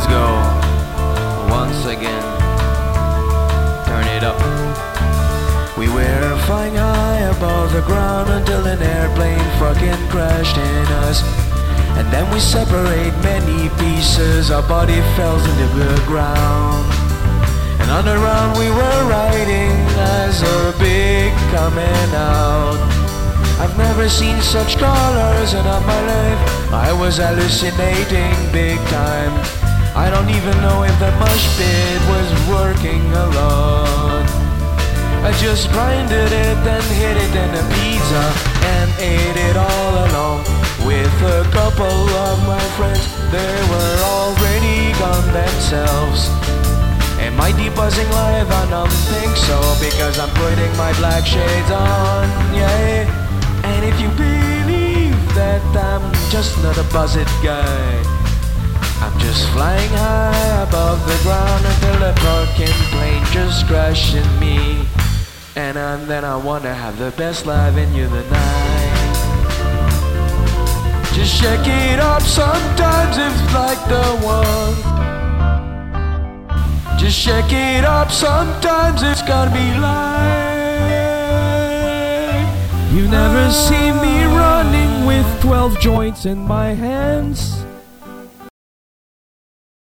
let's go. Once again, turn it up. We were flying high above the ground until an airplane fucking crashed in us. And then we separate many pieces, our body fell into the ground. And on the ground we were riding as a big coming out. I've never seen such colors in all my life. I was hallucinating big time. I don't even know if the mosh pit was working a lot. I just grinded it and hit it in a pizza and ate it all alone with a couple of my friends. They were already gone themselves. Am I debuzzing live? I don't think so, because I'm putting my black shades on, yeah. And if you believe that I'm just not a buzzed guy, I'm just flying high above the ground until a fucking plane just crashed in me. And then I wanna have the best life in you tonight. Just check it up, sometimes it's like the one. Just check it up, sometimes it's gonna be like. You never see me running with 12 joints in my hands.